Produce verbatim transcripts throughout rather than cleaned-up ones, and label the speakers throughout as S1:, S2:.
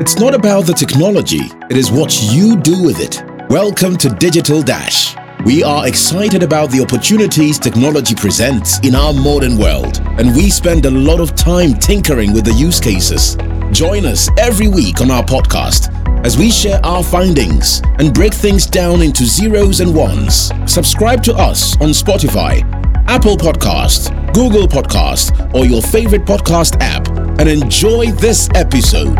S1: It's not about the technology, it is what you do with it. Welcome to Digital Dash. We are excited about the opportunities technology presents in our modern world, and we spend a lot of time tinkering with the use cases. Join us every week on our podcast as we share our findings and break things down into zeros and ones. Subscribe to us on Spotify, Apple Podcast, Google Podcast, or your favorite podcast app, and enjoy this episode.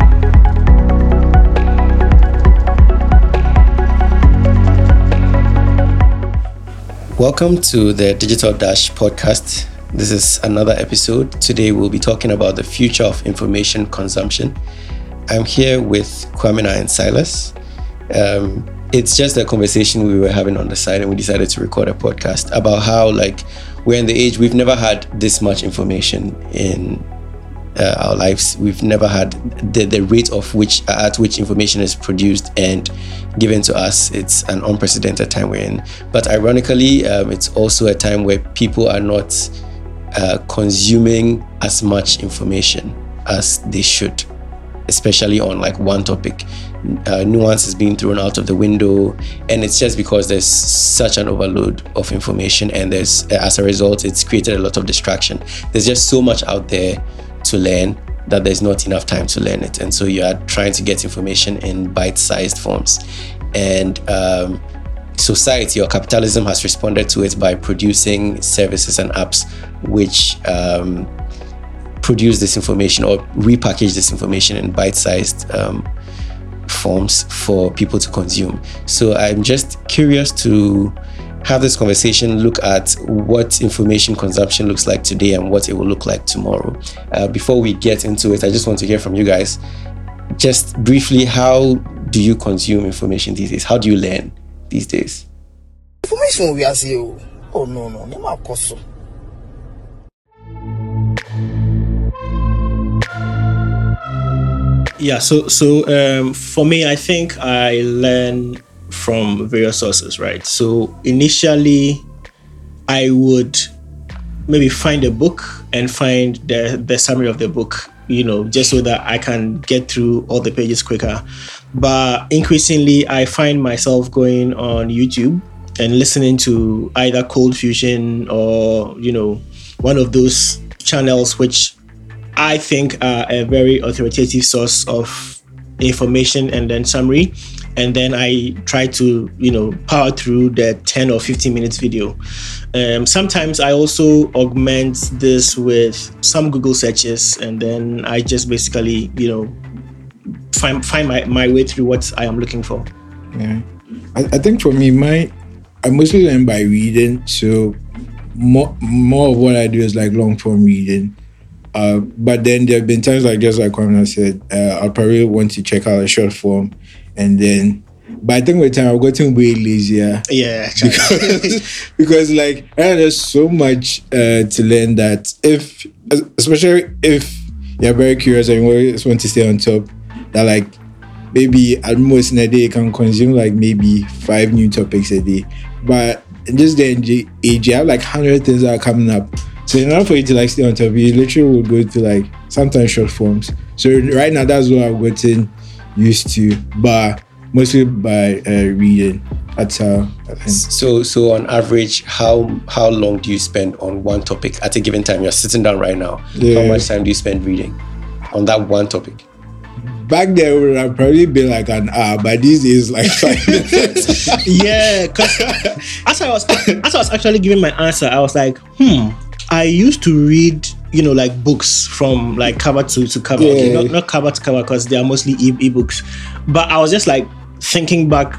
S2: Welcome to the Digital Dash podcast. This is another episode. Today we'll be talking about the future of information consumption. I'm here with Kwamina and Silas. Um, it's just a conversation we were having on the side, and we decided to record a podcast about how, like, we're in the age we've never had this much information in uh, our lives. We've never had the, the rate of which at which information is produced and given to us. It's an unprecedented time we're in. But ironically, um, it's also a time where people are not uh, consuming as much information as they should, especially on like one topic. Uh, nuance is being thrown out of the window, and it's just because there's such an overload of information, and there's as a result, it's created a lot of distraction. There's just so much out there to learn that there's not enough time to learn it, and so you are trying to get information in bite-sized forms. And um, society or capitalism has responded to it by producing services and apps which um, produce this information or repackage this information in bite-sized um, forms for people to consume. So I'm just curious to have this conversation, look at what information consumption looks like today and what it will look like tomorrow. Uh, before we get into it, I just want to hear from you guys. Just briefly, how do you consume information these days? How do you learn these days?
S3: Information we are seeing. Oh no no, no more cost.
S4: Yeah, so so um, for me, I think I learn from various sources, right? So initially, I would maybe find a book and find the, the summary of the book, you know, just so that I can get through all the pages quicker. But increasingly, I find myself going on YouTube and listening to either Cold Fusion or, you know, one of those channels which I think are a very authoritative source of information and then summary. And then I try to, you know, power through the ten or fifteen minutes video. Um, sometimes I also augment this with some Google searches, and then I just basically, you know, find find my, my way through what I am looking for.
S5: Yeah, I, I think for me, my I mostly learn by reading. So more more of what I do is like long form reading. Uh, but then there have been times like just like Kwamina said, uh, I'll probably want to check out a short form, and then, but I think with time I've gotten way lazier.
S4: Yeah,
S5: because, because like there's so much uh, to learn that if, especially if you're very curious and you just want to stay on top, that like maybe at most in a day you can consume like maybe five new topics a day. But in this day and age, you have like hundred things that are coming up. So in order for you to like stay on top, you literally would go to like sometimes short forms. So right now that's what I've gotten used to, but mostly by uh, reading. That's how I think.
S2: So so on average, how how long do you spend on one topic at a given time? You're sitting down right now. Yeah. How much time do you spend reading on that one topic?
S5: Back there, it would have probably been like an hour, but these days like five minutes.
S4: Yeah, because as I was as I was actually giving my answer, I was like, hmm. I used to read, you know, like books from like cover to, to cover.
S5: Yeah.
S4: Okay, not, not cover to cover because they are mostly e- ebooks. But I was just like thinking back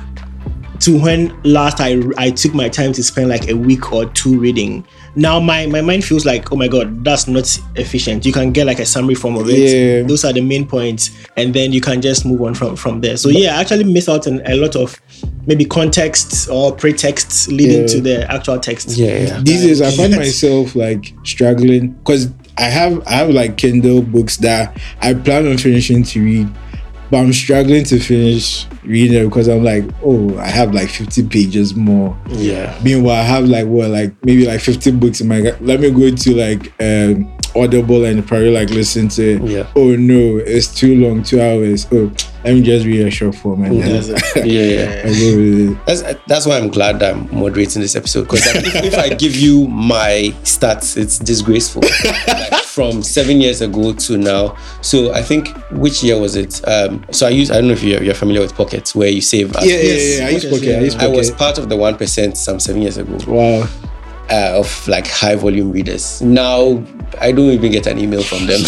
S4: to when last I I took my time to spend like a week or two reading. Now my, my mind feels like, oh my God, that's not efficient. You can get like a summary form of it.
S5: Yeah.
S4: Those are the main points. And then you can just move on from, from there. So yeah, I actually miss out on a lot of maybe context or pretext leading
S5: Yeah.
S4: to the actual text.
S2: Yeah, yeah.
S5: These days I find myself like struggling because I have I have like Kindle books that I plan on finishing to read, but I'm struggling to finish reading it because I'm like, oh, I have like fifty pages more.
S2: Yeah.
S5: Meanwhile, I have like what, like maybe like fifty books in my. Let me go to like um, Audible and probably like listen to it.
S2: Yeah.
S5: Oh no, it's too long, two hours. Oh, let me just read a short form and then
S2: yeah, yeah.
S5: I go with it.
S2: That's that's why I'm glad that I'm moderating this episode, because like, if, if I give you my stats, it's disgraceful. Like, from seven years ago to now. So I think, which year was it? Um, so I use I don't know if you're, you're familiar with Pocket, where you save.
S5: Yeah, yeah, yeah, yeah. I use Pocket. I use
S2: I
S5: Pocket.
S2: was part of the one percent some seven years ago.
S5: Wow.
S2: Uh, of like high volume readers. Now I don't even get an email from them.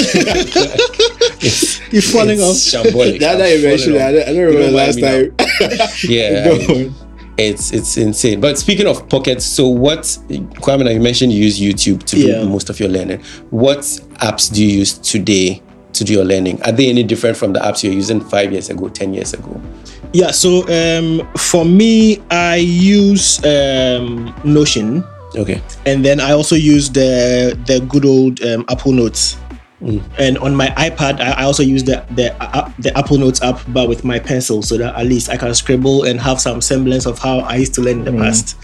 S2: it's,
S4: You're falling off.
S2: Shambolic.
S5: That, that eventually, I don't, I don't remember the last time.
S2: Yeah,
S5: Go
S2: I mean,
S5: on.
S2: it's it's insane. But speaking of Pocket, so what, Kwame, you mentioned you use YouTube to do
S4: Yeah.
S2: most of your learning. What apps do you use today to do your learning? Are they any different from the apps you're using five years ago, ten years ago?
S4: Yeah, so um, for me, I use um, Notion.
S2: Okay.
S4: And then I also use the the good old um, Apple Notes.
S2: Mm.
S4: And on my iPad, I I also use the the uh, the Apple Notes app, but with my pencil, so that at least I can scribble and have some semblance of how I used to learn in the past.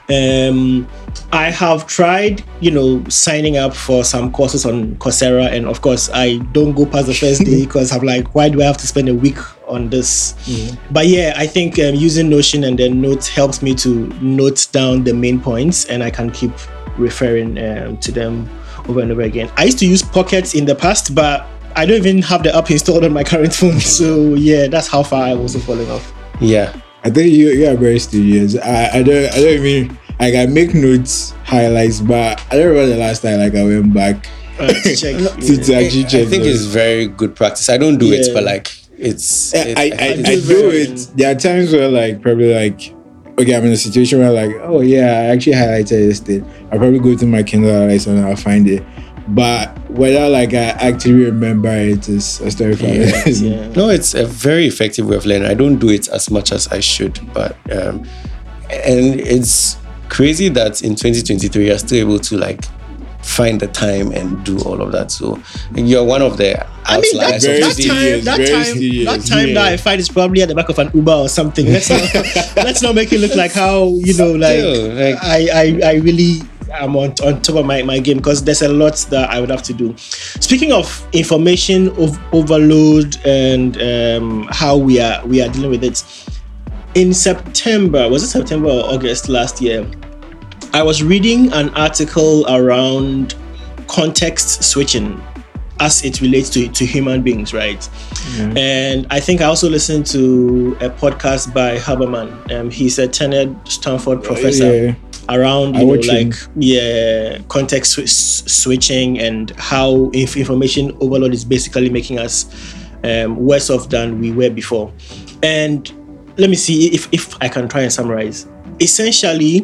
S4: Um, I have tried, you know, signing up for some courses on Coursera, and of course, I don't go past the first day because I'm like, why do I have to spend a week on this? But yeah, I think um, using Notion and then Notes helps me to note down the main points, and I can keep referring um, to them over and over again. I used to use Pocket in the past, but I don't even have the app installed on my current phone. So yeah, that's how far I'm also falling off.
S2: Yeah.
S5: I think you you are very studious. I, I don't I don't even like I make notes, highlights, but I don't remember the last time like I went back
S4: Uh, to check.
S5: to, to actually
S2: I
S5: check.
S2: think
S5: those.
S2: it's very good practice. I don't do it,
S4: Yeah.
S2: but like it's.
S5: I,
S2: it-
S5: I, I,
S2: think
S5: I
S2: it's
S5: do
S2: very-
S5: it. There are times where like probably like okay, I'm in a situation where like, oh yeah, I actually highlighted this thing. I'll probably go to my Kindle highlights and I'll find it. But whether like I actually remember it is a story for
S2: Yeah,
S5: others.
S4: Yeah.
S2: No, it's a very effective way of learning. I don't do it as much as I should, but um, and it's crazy that in twenty twenty-three you're still able to like find the time and do all of that. So you're one of the
S4: I mean, that,
S2: outliers
S5: very
S2: of
S4: that
S2: this.
S4: time,
S5: serious,
S4: that
S5: very
S4: time,
S5: serious,
S4: that time
S5: yeah.
S4: that I find is probably at the back of an Uber or something. Let's not, let's not make it look like how, you know, like,
S2: Still, like-
S4: I, I, I really am on, on top of my, my game, because there's a lot that I would have to do. Speaking of information of overload and um, how we are we are dealing with it, in September, was it September or August last year, I was reading an article around context switching as it relates to, to human beings, right? And I think I also listened to a podcast by Haberman. Um, he's a tenured Stanford professor
S5: yeah.
S4: around,
S5: I
S4: you know,
S5: watch him.
S4: like, yeah, context swi- switching and how if information overload is basically making us um, worse off than we were before. And let me see if, if I can try and summarize. Essentially,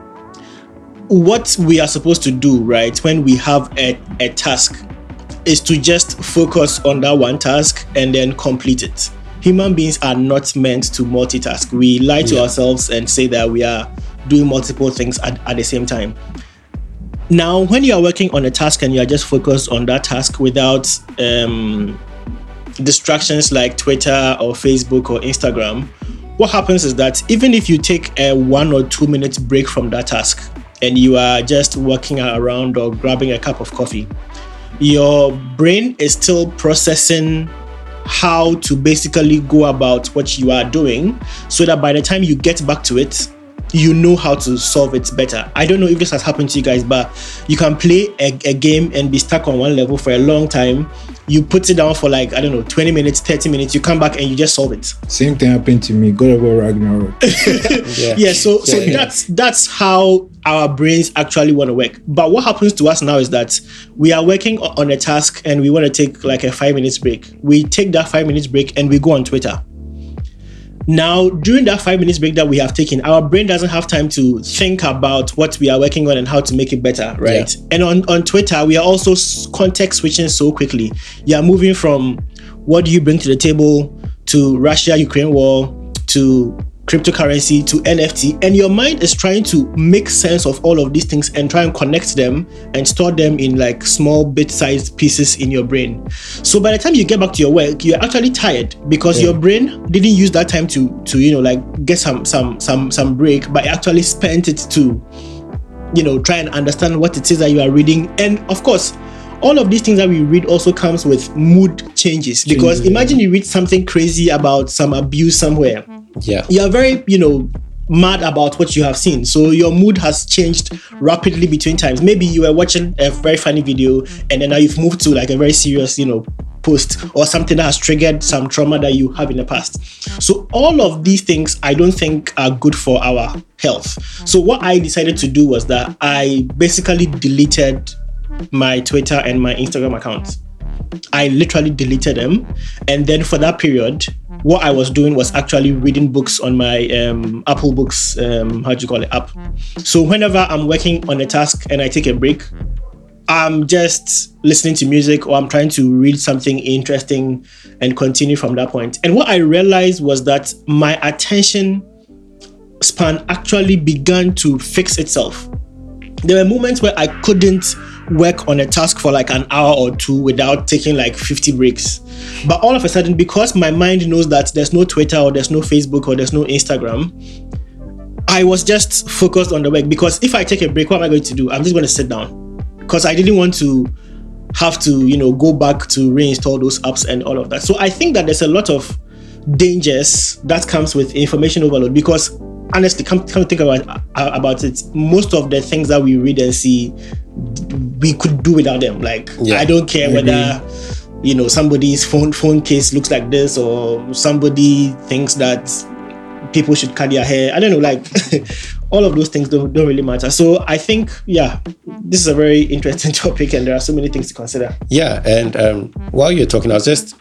S4: what we are supposed to do, right, when we have a, a task is to just focus on that one task and then complete it. Human beings are not meant to multitask. We lie to
S2: Yeah.
S4: ourselves and say that we are doing multiple things at, at the same time. Now, when you are working on a task and you are just focused on that task without um, distractions like Twitter or Facebook or Instagram, what happens is that even if you take a one or two minute break from that task and you are just walking around or grabbing a cup of coffee, your brain is still processing how to basically go about what you are doing, so that by the time you get back to it, you know how to solve it better. I don't know if this has happened to you guys, but you can play a, a game and be stuck on one level for a long time. You put it down for like, I don't know, twenty minutes, thirty minutes, you come back and you just solve it.
S5: Same thing happened to me. God of War Ragnarok.
S2: Yeah.
S4: Yeah, so so
S2: Yeah, yeah.
S4: that's that's how our brains actually want to work. But what happens to us now is that we are working o- on a task and we want to take like a five minutes break. We take that five minutes break and we go on Twitter. Now, during that five minutes break that we have taken, our brain doesn't have time to think about what we are working on and how to make it better, right?
S2: Yeah.
S4: And on, on Twitter, we are also s- context switching so quickly. You are moving from what do you bring to the table to Russia-Ukraine war to cryptocurrency to N F T, and your mind is trying to make sense of all of these things and try and connect them and store them in like small bit-sized pieces in your brain. So by the time you get back to your work, you're actually tired because your brain didn't use that time to to you know like get some some some some break, but it actually spent it to you know try and understand what it is that you are reading. And of course, all of these things that we read also comes with mood changes. Because changes. Imagine you read something crazy about some abuse somewhere.
S2: Yeah.
S4: You are very, you know, mad about what you have seen. So your mood has changed rapidly between times. Maybe you were watching a very funny video and then now you've moved to like a very serious, you know, post or something that has triggered some trauma that you have in the past. So all of these things I don't think are good for our health. So what I decided to do was that I basically deleted my Twitter and my Instagram accounts. I literally deleted them. And then for that period, what I was doing was actually reading books on my um, Apple Books, um, how do you call it, app. So whenever I'm working on a task and I take a break, I'm just listening to music or I'm trying to read something interesting and continue from that point. And what I realized was that my attention span actually began to fix itself. There were moments where I couldn't work on a task for like an hour or two without taking like fifty breaks. But all of a sudden, because my mind knows that there's no Twitter or there's no Facebook or there's no Instagram, I was just focused on the work. Because if I take a break, what am I going to do? I'm just going to sit down. Because I didn't want to have to, you know, go back to reinstall those apps and all of that. So I think that there's a lot of dangers that comes with information overload. Because honestly, come, come think about, uh, about it, most of the things that we read and see, we could do without them. Like, yeah, I don't care maybe. whether, you know, somebody's phone phone case looks like this or somebody thinks that people should cut their hair. I don't know, like all of those things don't, don't really matter. So I think, yeah, this is a very interesting topic and there are so many things to consider.
S2: Yeah, and um, while you're talking, I was just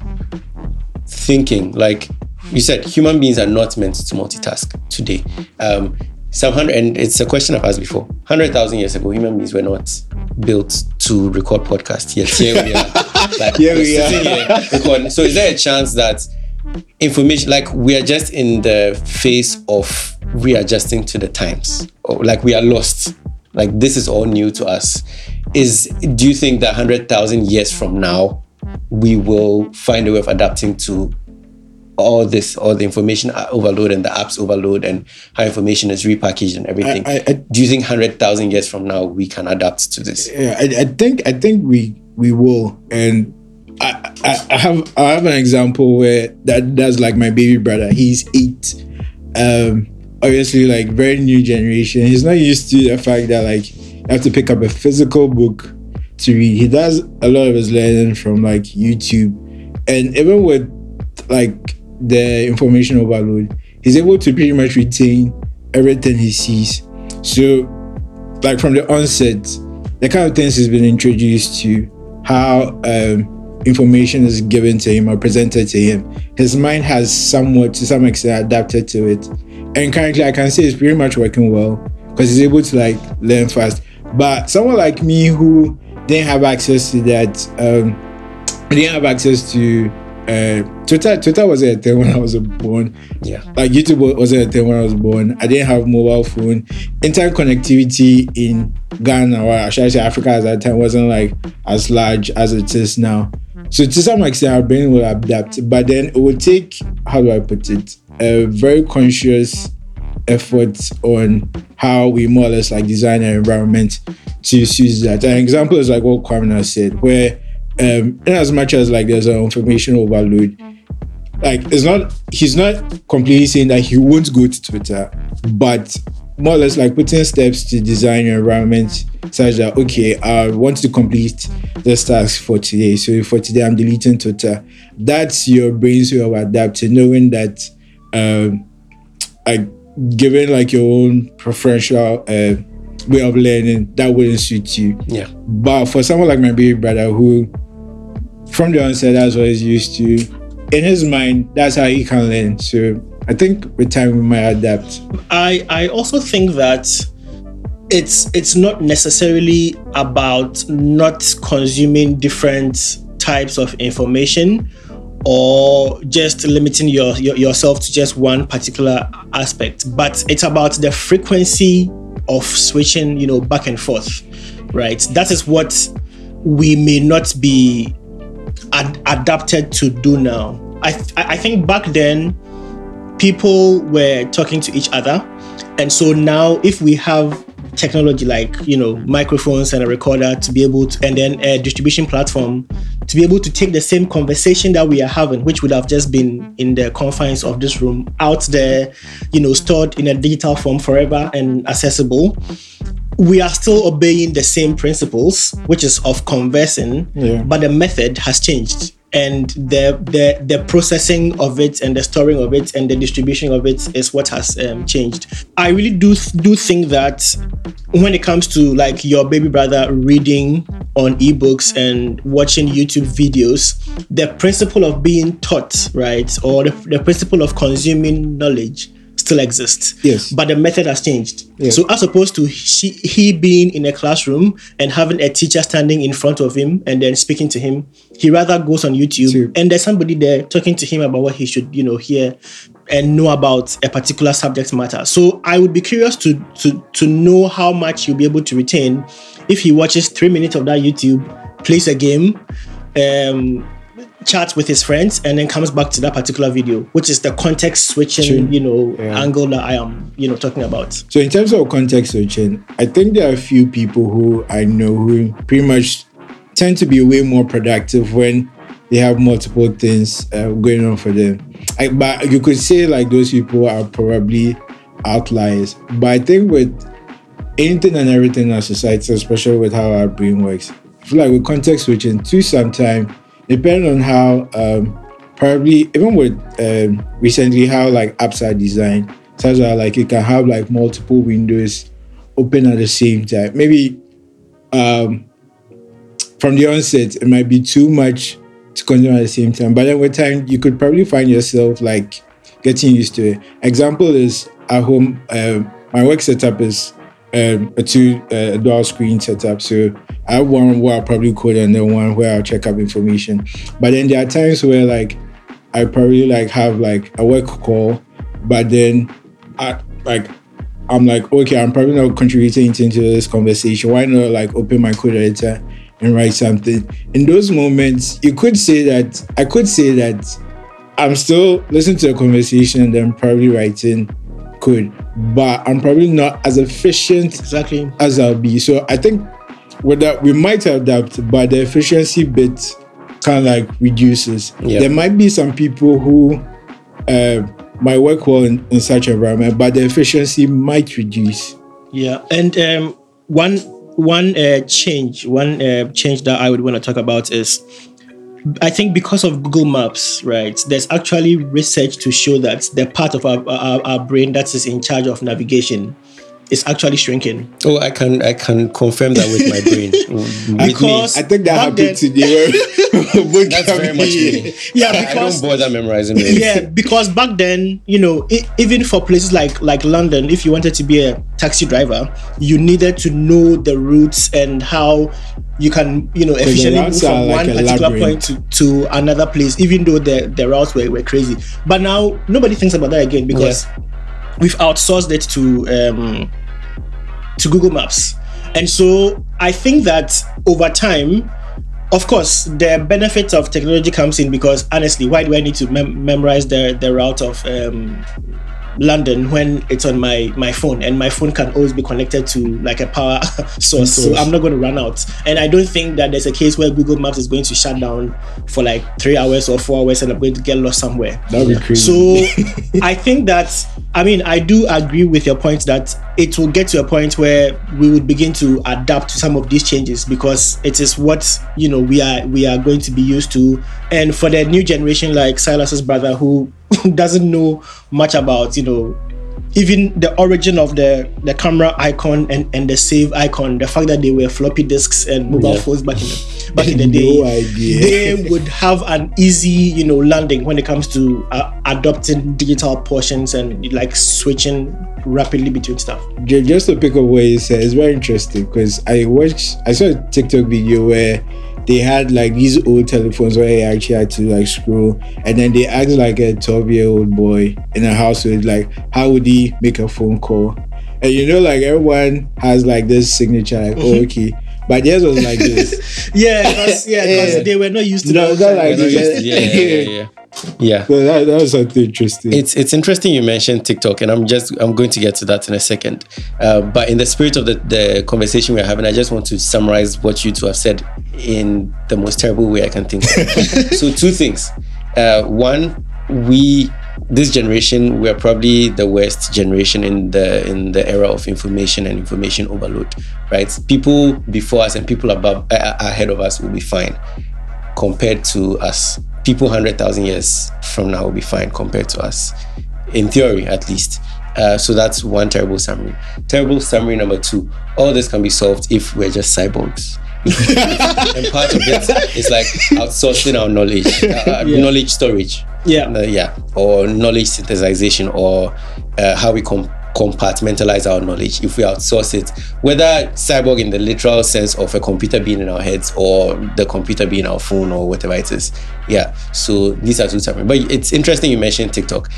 S2: thinking, like you said, human beings are not meant to multitask today. Um, some hundred, and it's a question I've asked before. one hundred thousand years ago, human beings were not built to record podcasts. Yet here we are. Like,
S5: here we are.
S2: Here recording. So is there a chance that information, like we are just in the phase of readjusting to the times, or like we are lost, like this is all new to us? Is do you think that one hundred thousand years from now we will find a way of adapting to all this, all the information overload and the apps overload and how information is repackaged and everything? I, I, I, do you think one hundred thousand years from now we can adapt to this?
S5: Yeah, I, I think I think we we will. And I, I, I have I have an example where that that's like my baby brother. He's eight. Um, obviously, like very new generation. He's not used to the fact that like you have to pick up a physical book to read. He does a lot of his learning from like YouTube, and even with like the information overload, he's able to pretty much retain everything he sees. So, like from the onset, the kind of things he's been introduced to, how um, information is given to him or presented to him, his mind has somewhat, to some extent, adapted to it. And currently, I can say it's pretty much working well because he's able to like learn fast. But someone like me who didn't have access to that, um, didn't have access to Uh, Twitter Twitter wasn't a thing when I was born.
S2: Yeah.
S5: Like YouTube wasn't a thing when I was born. I didn't have mobile phone. Internet connectivity in Ghana, or should I say Africa at that time, wasn't like as large as it is now. So to some extent, our brain will adapt. But then it will take, how do I put it, a very conscious effort on how we more or less like design our environment to use that. An example is like what Kwame has said, where Um, in as much as like there's an information overload, like it's not, he's not completely saying that he won't go to Twitter, but more or less like putting steps to design your environment such that, okay, I want to complete this task for today. So for today, I'm deleting Twitter. That's your brain's way of adapting, knowing that, um, like given like your own preferential uh, way of learning, that wouldn't suit you.
S2: Yeah.
S5: But for someone like my baby brother who, from the onset, that's what he's used to. In his mind, that's how he can learn. So I think with time we might adapt.
S4: I, I also think that it's it's not necessarily about not consuming different types of information or just limiting your, your yourself to just one particular aspect, but it's about the frequency of switching, you know, back and forth, right? That is what we may not be Ad- adapted to do now. I th- I think back then people were talking to each other, and so now if we have technology like, you know, microphones and a recorder to be able to, and then a distribution platform to be able to take the same conversation that we are having, which would have just been in the confines of this room, out there, you know, stored in a digital form forever and accessible. We are still obeying the same principles, which is of conversing,
S5: yeah.
S4: but the method has changed. And the, the the processing of it and the storing of it and the distribution of it is what has um, changed. I really do do think that when it comes to like your baby brother reading on ebooks and watching YouTube videos, the principle of being taught, right, or the, the principle of consuming knowledge still exists.
S5: Yes.
S4: But the method has changed.
S5: Yes.
S4: So as opposed to she, he being in a classroom and having a teacher standing in front of him and then speaking to him, he rather goes on YouTube
S5: True.
S4: and there's somebody there talking to him about what he should, you know, hear and know about a particular subject matter. So I would be curious to to to know how much he'll be able to retain if he watches three minutes of that YouTube, plays a game, um, chats with his friends, and then comes back to that particular video, which is the context switching,
S5: True.
S4: you know,
S5: Yeah.
S4: angle that I am, you know, talking about.
S5: So in terms of context switching, I think there are a few people who I know who pretty much tend to be way more productive when they have multiple things uh, going on for them. I, but you could say like those people are probably outliers. But I think with anything and everything in our society, especially with how our brain works, I feel like with context switching, to sometimes, depending on how, um, probably even with um, recently how like apps are designed, such that like you can have like multiple windows open at the same time. Maybe um, from the onset, it might be too much to consume at the same time. But then with time, you could probably find yourself like getting used to it. Example is at home, um, my work setup is um, a two uh, dual screen setup. So I have one where I'll probably code and then one where I'll check up information. But then there are times where like I probably like have like a work call, but then I like I'm like, okay, I'm probably not contributing into this conversation. Why not like open my code editor and write something? In those moments, you could say that I could say that I'm still listening to a conversation and then probably writing code, but I'm probably not as efficient
S4: Exactly.
S5: as I'll be. So I think with that we might adapt, but the efficiency bit kind of like reduces.
S2: Yeah.
S5: There might be some people who uh, might work well in, in such environment, but the efficiency might reduce.
S4: Yeah, and um, one one uh, change, one uh, change that I would want to talk about is, I think because of Google Maps, right? There's actually research to show that the part of our our, our brain that is in charge of navigation is actually shrinking.
S2: Oh, I can I can confirm that with my brain. With
S4: Because
S5: I think that
S4: back
S5: happened
S4: then-
S5: today.
S2: me. That's very much me.
S4: Yeah,
S2: I
S4: because
S2: don't bother memorizing it.
S4: yeah, because back then, you know, I even for places like like London, if you wanted to be a taxi driver, you needed to know the routes and how you can, you know, efficiently move
S5: routes
S4: from
S5: are like
S4: one
S5: a
S4: particular
S5: labyrinth.
S4: point to, to another place, even though the, the routes were, were crazy. But now nobody thinks about that again because we've outsourced it to um, to Google Maps. And so I think that over time, of course, the benefits of technology comes in because honestly, why do I need to mem- memorize the, the route of um, London when it's on my, my phone, and my phone can always be connected to like a power source, so I'm not going to run out. And I don't think that there's a case where Google Maps is going to shut down for like three hours or four hours and I'm going to get lost somewhere.
S5: That would be crazy.
S4: So I think that, I mean, I do agree with your point that it will get to a point where we would begin to adapt to some of these changes because it is what, you know, we are we are going to be used to. And for the new generation like Silas's brother who doesn't know much about, you know, even the origin of the, the camera icon and, and the save icon, the fact that they were floppy disks and mobile
S2: Yeah.
S4: phones back in the, back in the day,
S5: No idea.
S4: they would have an easy, you know, landing when it comes to uh, adopting digital portions and like switching rapidly between stuff.
S5: Ju- Just to pick up what you said, it's very interesting because I watched, I saw a TikTok video where they had like these old telephones where you actually had to like scroll, and then they asked like a twelve year old boy in a household like how would he make a phone call, and you know like everyone has like this signature like oh okay, but theirs was like this.
S4: Yeah, because yeah, 'cause
S5: Yeah.
S4: they were not used to
S5: No,
S4: that.
S5: not like
S2: We're not
S5: this.
S2: used to- yeah, yeah, yeah, yeah. Yeah.
S5: So that, that was something interesting.
S2: It's it's interesting you mentioned TikTok, and I'm just I'm going to get to that in a second. Uh, but in the spirit of the, the conversation we're having, I just want to summarize what you two have said in the most terrible way I can think of. So two things. Uh, one, we this generation, we're probably the worst generation in the in the era of information and information overload, right? People before us and people above uh, ahead of us will be fine compared to us. People one hundred thousand years from now will be fine compared to us, in theory at least. Uh, so that's one terrible summary. Terrible summary number two, all this can be solved if we're just cyborgs. And part of it is like outsourcing our knowledge, uh, yeah. knowledge storage.
S4: Yeah.
S2: Uh, yeah. Or knowledge synthesization, or uh, how we com- compartmentalize our knowledge. If we outsource it, whether cyborg in the literal sense of a computer being in our heads or the computer being our phone or whatever it is. Yeah. So these are two separate. But it's interesting you mentioned TikTok.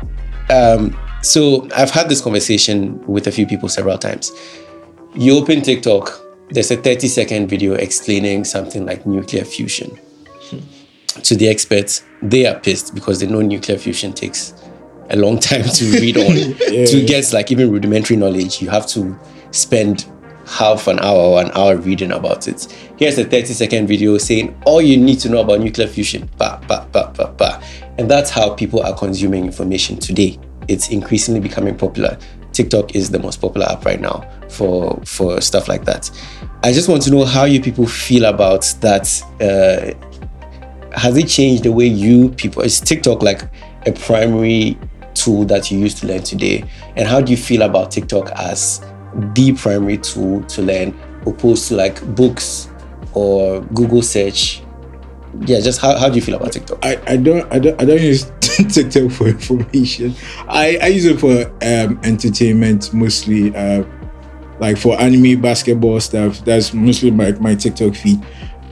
S2: Um, so I've had this conversation with a few people several times. You open TikTok, there's a thirty second video explaining something like nuclear fusion. Hmm. To the experts, they are pissed because they know nuclear fusion takes a long time to read on. Yeah. To get like even rudimentary knowledge, you have to spend half an hour or an hour reading about it. Here's a thirty second video saying all you need to know about nuclear fusion. Bah, bah, bah, bah, bah. And that's how people are consuming information today. It's increasingly becoming popular. TikTok is the most popular app right now for, for stuff like that. I just want to know how you people feel about that. Uh, has it changed the way you people, is TikTok like a primary tool that you use to learn today? And how do you feel about TikTok as the primary tool to learn, opposed to like books or Google search? Yeah, just how, how do you feel about TikTok?
S5: I, I don't I don't I don't use TikTok for information. I, I use it for um, entertainment mostly, uh, like for anime, basketball stuff. That's mostly my, my TikTok feed.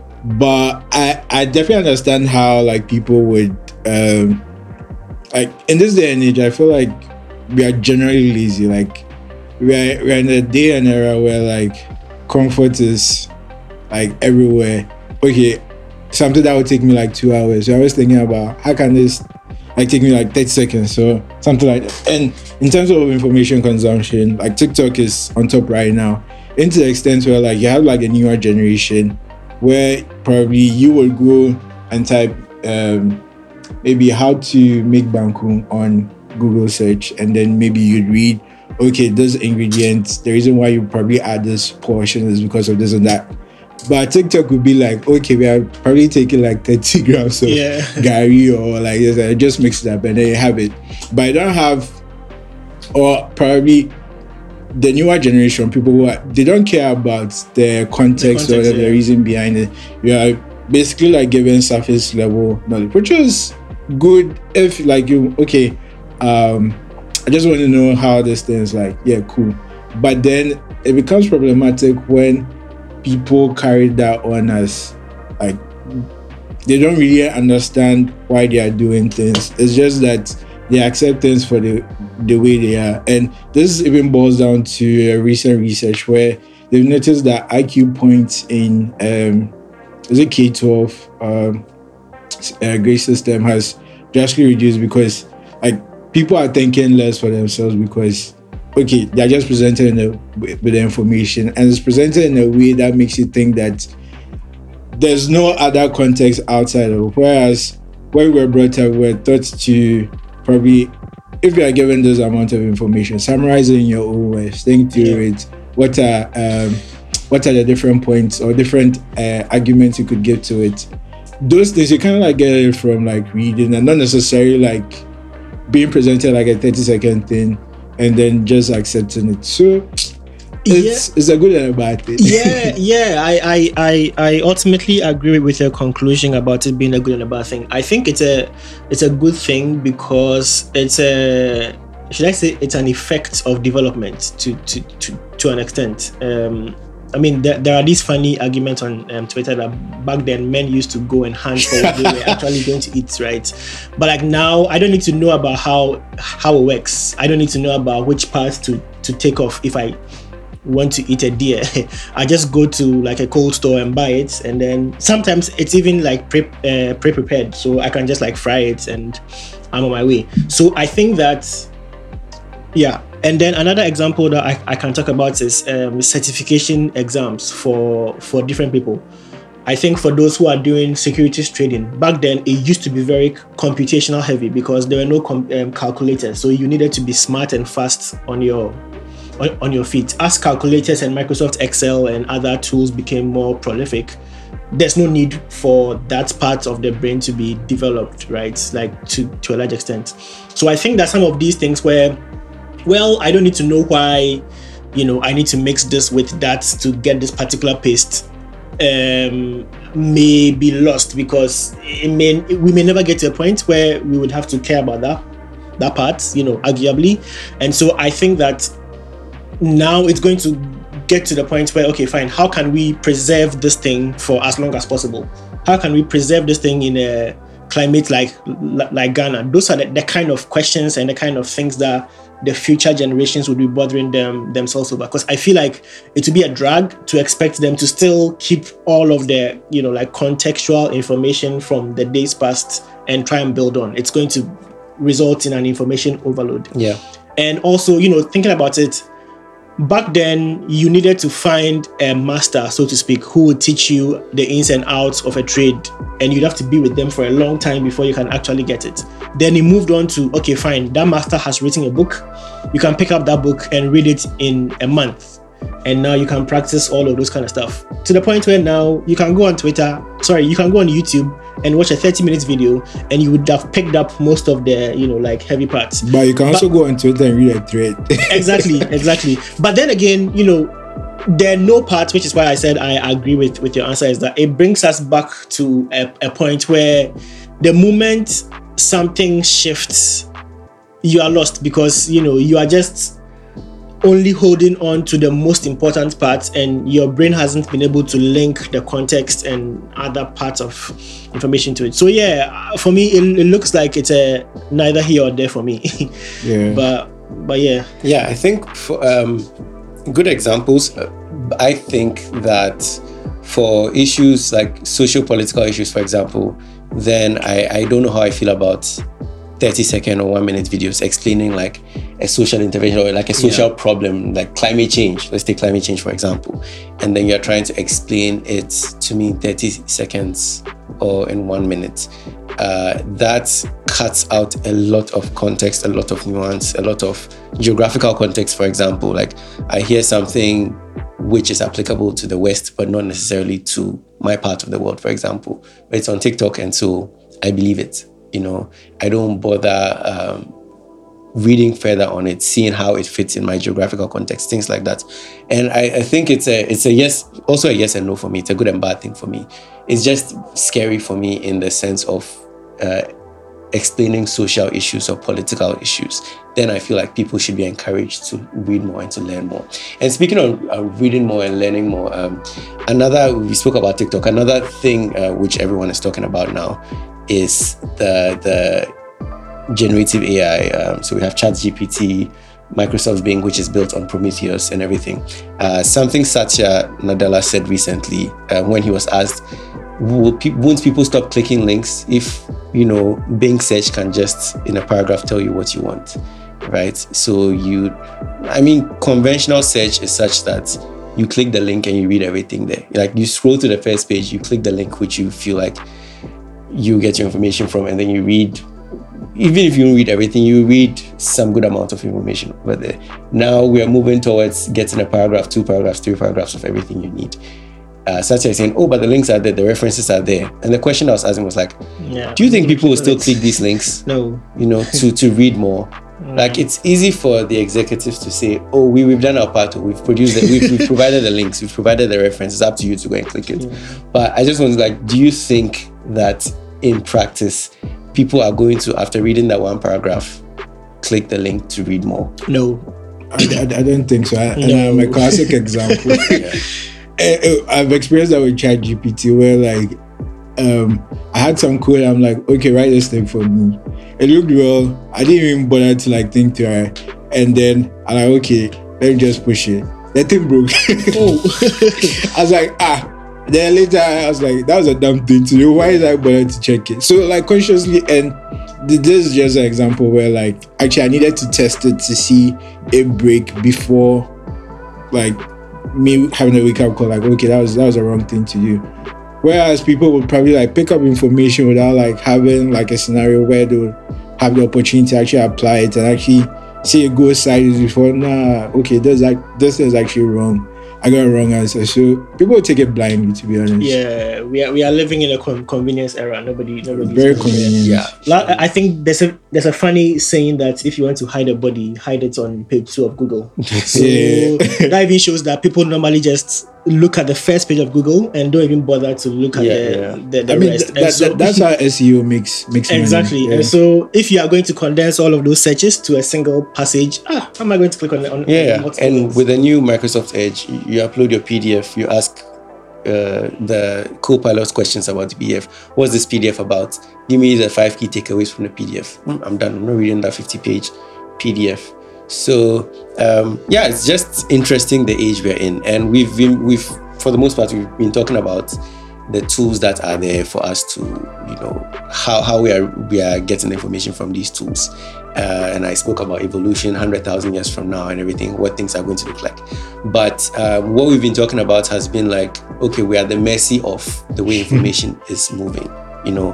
S5: But I, I definitely understand how like people would um, like in this day and age. I feel like we are generally lazy. Like we're we're in a day and era where like comfort is like everywhere. Okay, something that would take me like two hours. So I was thinking about how can this like take me like thirty seconds, so something like that. And in terms of information consumption, like TikTok is on top right now, into the extent where like you have like a newer generation where probably you will go and type um, maybe how to make banku on Google search, and then maybe you'd read, okay, this ingredient, the reason why you probably add this portion is because of this and that. But TikTok would be like, okay, we are probably taking like thirty grams of
S4: yeah.
S5: Gary or like this, and just mix it up and then you have it. But I don't have, or probably the newer generation, people who are, they don't care about the context, the context or the, yeah. the reason behind it. You are basically like given surface level knowledge, which is good if like you, okay, um, I just want to know how this thing is like, yeah, cool. But then it becomes problematic when people carry that on as like they don't really understand why they are doing things. It's just that they accept things for the the way they are. And this even boils down to a recent research where they've noticed that I Q points in um is it K twelve um uh, grade system has drastically reduced because like people are thinking less for themselves because okay, they're just presented in a, with the information, and it's presented in a way that makes you think that there's no other context outside of it. Whereas when we were brought up, we were taught to probably, if you are given this amount of information, summarize it in your own words, think through yeah. it. What are um, what are the different points or different uh, arguments you could give to it? Those things you kind of like get it from like reading, and not necessarily like being presented like a thirty second thing and then just accepting it. So it's yeah. it's a good and a bad thing.
S4: yeah, yeah. I, I, I, I ultimately agree with your conclusion about it being a good and a bad thing. I think it's a it's a good thing because it's a should I say it's an effect of development to to to, to an extent. Um, I mean, there, there are these funny arguments on um, Twitter that back then men used to go and hunt for what they were actually going to eat, right? But like now, I don't need to know about how how it works. I don't need to know about which parts to to take off if I want to eat a deer, I just go to like a cold store and buy it, and then sometimes it's even like pre uh, pre-prepared, so I can just like fry it and I'm on my way. So I think that, yeah. And then another example that I, I can talk about is um, certification exams for for different people. I think for those who are doing securities trading, back then it used to be very computational heavy because there were no com- um, calculators. So you needed to be smart and fast on your on, on your feet. As calculators and Microsoft Excel and other tools became more prolific, there's no need for that part of the brain to be developed, right? Like to, to a large extent. So I think that some of these things where, well, I don't need to know why, you know, I need to mix this with that to get this particular paste, um, may be lost because it may we may never get to a point where we would have to care about that that part, you know, arguably. And so I think that now it's going to get to the point where, okay, fine, how can we preserve this thing for as long as possible? How can we preserve this thing in a climate like like Ghana? Those are the, the kind of questions and the kind of things that the future generations would be bothering them themselves over. Because I feel like it would be a drag to expect them to still keep all of the, you know, like contextual information from the days past and try and build on. It's going to result in an information overload.
S2: Yeah.
S4: And also, you know, thinking about it, back then you needed to find a master, so to speak, who would teach you the ins and outs of a trade, and you'd have to be with them for a long time before you can actually get it. Then it moved on to, okay, fine, that master has written a book. You can pick up that book and read it in a month. And now you can practice all of those kind of stuff. To the point where now you can go on Twitter, sorry, you can go on YouTube and watch a thirty minutes video and you would have picked up most of the, you know, like heavy parts.
S5: But you can also but, go on Twitter and read a thread. Exactly,
S4: exactly. But then again, you know, there are no parts, which is why I said I agree with, with your answer, is that it brings us back to a, a point where the moment something shifts, you are lost because, you know, you are just only holding on to the most important parts and your brain hasn't been able to link the context and other parts of information to it. So yeah, for me, it, it looks like it's a neither here or there for me.
S5: Yeah.
S4: But but yeah.
S2: Yeah, I think for um, good examples, I think that for issues like socio-political issues, for example, then I, I don't know how I feel about thirty second or one minute videos explaining like a social intervention or like a social yeah. problem, like climate change. Let's take climate change, for example. And then you're trying to explain it to me in thirty seconds or in one minute. Uh, that cuts out a lot of context, a lot of nuance, a lot of geographical context, for example. Like I hear something which is applicable to the West, but not necessarily to my part of the world, for example. It's on TikTok, and so I believe it. You know, I don't bother um, reading further on it, seeing how it fits in my geographical context, things like that. And I, I think it's a it's a yes, also a yes and no for me. It's a good and bad thing for me. It's just scary for me in the sense of uh, explaining social issues or political issues. Then I feel like people should be encouraged to read more and to learn more. And speaking of uh, reading more and learning more, um, another, we spoke about TikTok, another thing uh, which everyone is talking about now is the the generative A I. Um, so we have ChatGPT, Microsoft's Bing, which is built on Prometheus and everything. Uh, something Satya Nadella said recently uh, when he was asked, will pe- won't people stop clicking links if, you know, Bing search can just in a paragraph tell you what you want, right? So you, I mean, conventional search is such that you click the link and you read everything there. Like you scroll to the first page, you click the link which you feel like you get your information from, and then you read, even if you don't read everything, you read some good amount of information over there. Now we are moving towards getting a paragraph, two paragraphs, three paragraphs of everything you need. Uh, Satya is saying, oh, but the links are there, the references are there. And the question I was asking was like, yeah, do you think people will still click these links?
S4: No.
S2: You know, to, to read more? Mm. Like it's easy for the executives to say, oh, we, we've done our part, we've produced it, we've, we've provided the links, we've provided the references, it's up to you to go and click it. Yeah. But I just want to like, do you think that in practice, people are going to, after reading that one paragraph, click the link to read more?
S4: No.
S5: I, I, I don't think so. I, no. And I'm a classic example. Yeah. I've experienced that with ChatGPT where like um, I had some code, I'm like, okay, write this thing for me. It looked well. I didn't even bother to like think to her. And then I'm like, okay, let me just push it. the thing broke.
S4: Oh.
S5: I was like, ah. Then later I was like, that was a dumb thing to do. Why is I bother to check it? So like consciously, and this is just an example where like actually I needed to test it to see it break before like me having a wake up call. Like, okay, that was that was a wrong thing to do. Whereas people would probably like pick up information without like having like a scenario where they would have the opportunity to actually apply it and actually see it go sideways before. Nah, okay, this like this is actually wrong. I got a wrong answer. So people take it blindly, to be honest.
S4: Yeah, we are we are living in a con- convenience era. Nobody, nobody.
S5: Very convenient.
S2: Yeah.
S4: La- I think there's a there's a funny saying that if you want to hide a body, hide it on page two of Google. So
S5: Yeah.
S4: that even shows that people normally just look at the first page of Google and don't even bother to look at
S2: Yeah,
S4: the,
S2: yeah.
S4: the the
S5: I mean,
S4: rest.
S5: th-
S4: And
S5: that,
S4: so-
S5: that, that's how S E O makes makes money.
S4: exactly.
S5: Yeah.
S4: And so if you are going to condense all of those searches to a single passage, ah, how am I going to click on on
S2: Yeah,
S4: on multiple
S2: and
S4: links?
S2: with the new Microsoft Edge, you you upload your P D F, you ask uh, the co-pilot questions about the P D F. What's this P D F about? Give me the five key takeaways from the P D F. Hmm, I'm done. I'm not reading that fifty-page P D F. So um, yeah, it's just interesting the age we're in, and we've been we've for the most part we've been talking about the tools that are there for us to, you know, how, how we are we are getting information from these tools. Uh, and I spoke about evolution, one hundred thousand years from now and everything, what things are going to look like. But uh, what we've been talking about has been like, okay, we are at the mercy of the way information is moving. You know,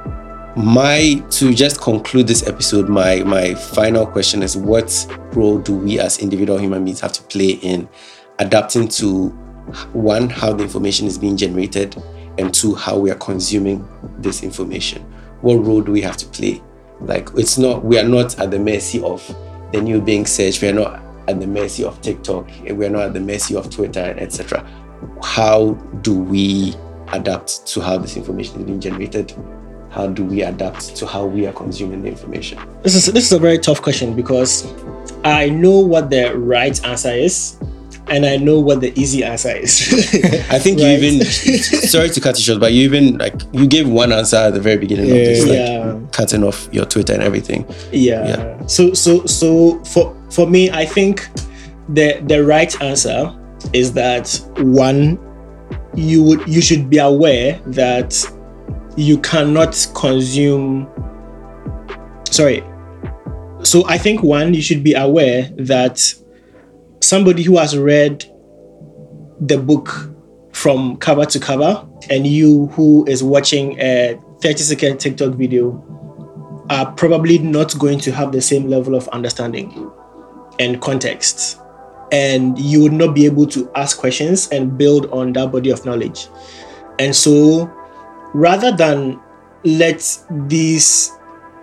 S2: my, to just conclude this episode, my, my final question is, what role do we as individual human beings have to play in adapting to, one, how the information is being generated, and two, how we are consuming this information? What role do we have to play? Like, it's not, we are not at the mercy of the new Bing search. We are not at the mercy of TikTok. We are not at the mercy of Twitter, et cetera. How do we adapt to how this information is being generated? How do we adapt to how we are consuming the information?
S4: This is this is a very tough question because I know what the right answer is, and I know what the easy answer is.
S2: I think
S4: Right.
S2: you even, sorry to cut you short, but you even, like, you gave one answer at the very beginning of this, like
S4: Yeah.
S2: cutting off your Twitter and everything.
S4: Yeah.
S2: Yeah.
S4: So so so for for me, I think the the right answer is that one, you would you should be aware that you cannot consume. Sorry. So I think one, you should be aware that somebody who has read the book from cover to cover and you who is watching a thirty second TikTok video are probably not going to have the same level of understanding and context. And you would not be able to ask questions and build on that body of knowledge. And so rather than let these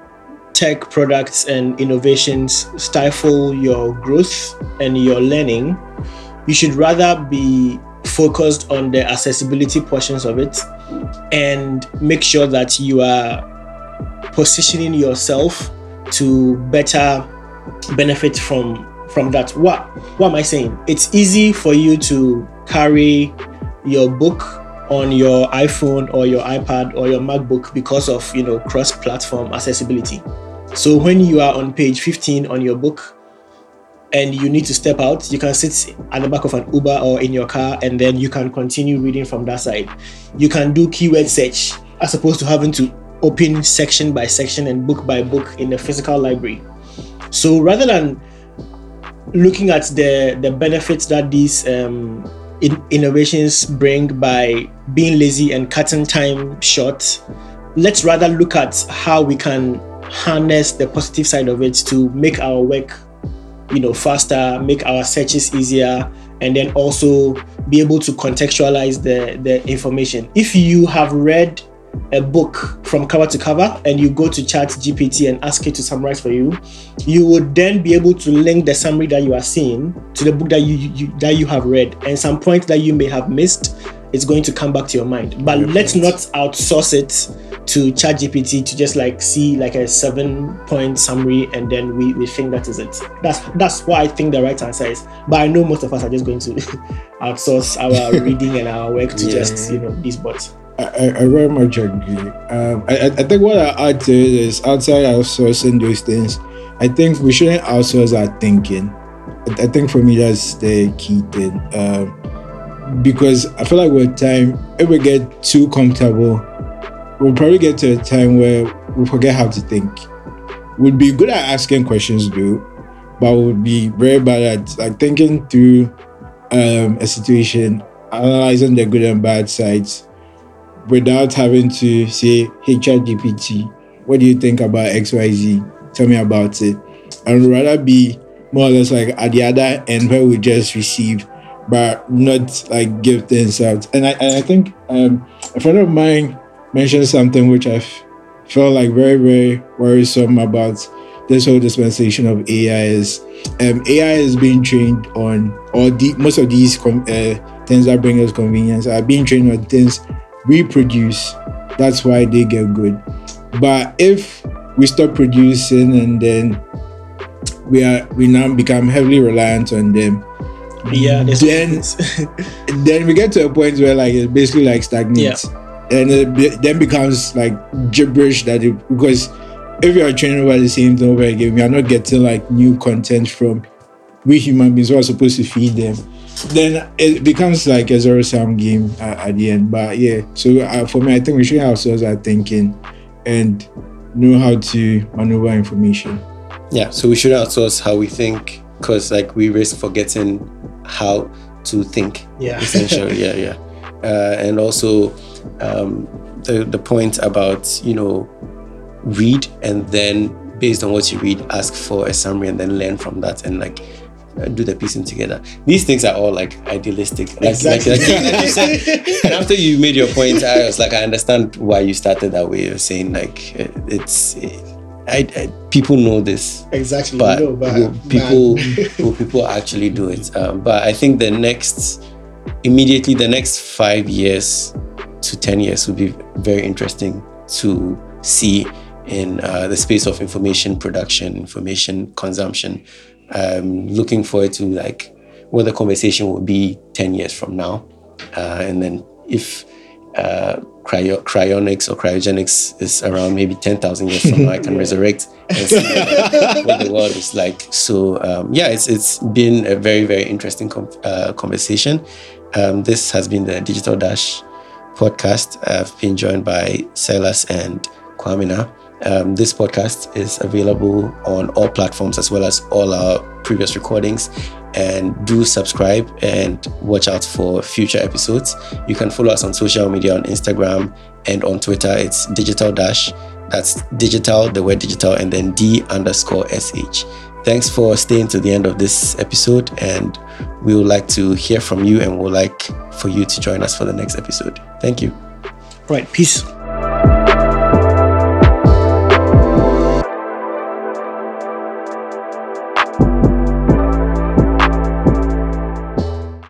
S4: tech products and innovations stifle your growth and your learning, you should rather be focused on the accessibility portions of it and make sure that you are positioning yourself to better benefit from from that. What what am I saying? It's easy for you to carry your book on your iPhone or your iPad or your MacBook because of, you know, cross-platform accessibility. So when you are on page fifteen on your book and you need to step out, you can sit at the back of an Uber or in your car and then you can continue reading from that side. You can do keyword search as opposed to having to open section by section and book by book in a physical library. So rather than looking at the, the benefits that these um, in, innovations bring by being lazy and cutting time short, let's rather look at how we can harness the positive side of it to make our work, you know, faster, make our searches easier, and then also be able to contextualize the, the information. If you have read a book from cover to cover and you go to Chat G P T and ask it to summarize for you, you would then be able to link the summary that you are seeing to the book that you, you that you have read, and some point that you may have missed is going to come back to your mind. But
S2: Good
S4: let's
S2: point.
S4: not outsource it to Chat G P T to just like see like a seven point summary and then we, we think that is it. That's that's what I think the right answer is. But I know most of us are just going to outsource our reading and our work to
S2: Yeah.
S4: just, you know, these bots.
S5: I, I I very much agree. Um, I, I I think what I add to it is outside outsourcing those things, I think we shouldn't outsource our thinking. I think for me that's the key thing. Um, because I feel like with time, if we get too comfortable, we'll probably get to a time where we forget how to think. We'd be good at asking questions, though, but we'd be very bad at like thinking through um, a situation, analyzing the good and bad sides, without having to say, "Hey, ChatGPT, what do you think about X Y Z? Tell me about it." I would rather be more or less like at the other end where we just receive, but not like give things out. And I, and I think um, a friend of mine mentioned something which I f- felt like very, very worrisome about this whole dispensation of A I is um, A I is being trained on, or the, most of these com- uh, things that bring us convenience are being trained on things we produce. That's why they get good. But if we stop producing and then we are we now become heavily reliant on them,
S4: yeah,
S5: then then we get to a point where like it basically like stagnates, yeah. and it be, then becomes like gibberish that it, because if you are training over the same thing over again, we are not getting like new content from we human beings who are supposed to feed them. Then it becomes like a zero-sum game at, at the end. But yeah, so uh, for me, I think we should have ourselves are thinking and know how to maneuver information.
S2: Yeah, so we should outsource how we think, because like we risk forgetting how to think.
S4: Yeah,
S2: essentially. yeah, yeah. Uh, and also um, the the point about, you know, read and then based on what you read, ask for a summary and then learn from that and like uh, do the piecing together. These things are all like idealistic. Like,
S4: exactly.
S2: Like, like, like you said. And after you made your point, I was like, I understand why you started that way of saying like it's. I, I, people know this,
S4: exactly,
S2: but,
S4: know, but
S2: will people will people actually do it? Um, but I think the next, immediately the next five years to ten years will be very interesting to see in uh, the space of information production, information consumption. Um, looking forward to like what the conversation will be ten years from now, uh, and then if. Uh, cryo, cryonics or cryogenics is around maybe ten thousand years from now, I can yeah. resurrect and see what, what the world is like. So um, yeah, it's it's been a very, very interesting com- uh, conversation. Um, this has been the Digital Dash podcast. I've been joined by Silas and Kwamina. Um, this podcast is available on all platforms as well as all our previous recordings. And do subscribe and watch out for future episodes. You can follow us on social media on Instagram and on Twitter. It's Digital Dash. That's digital, the word digital, and then D underscore SH. Thanks for staying to the end of this episode. And we would like to hear from you and we'd like for you to join us for the next episode. Thank you.
S4: Right. Peace.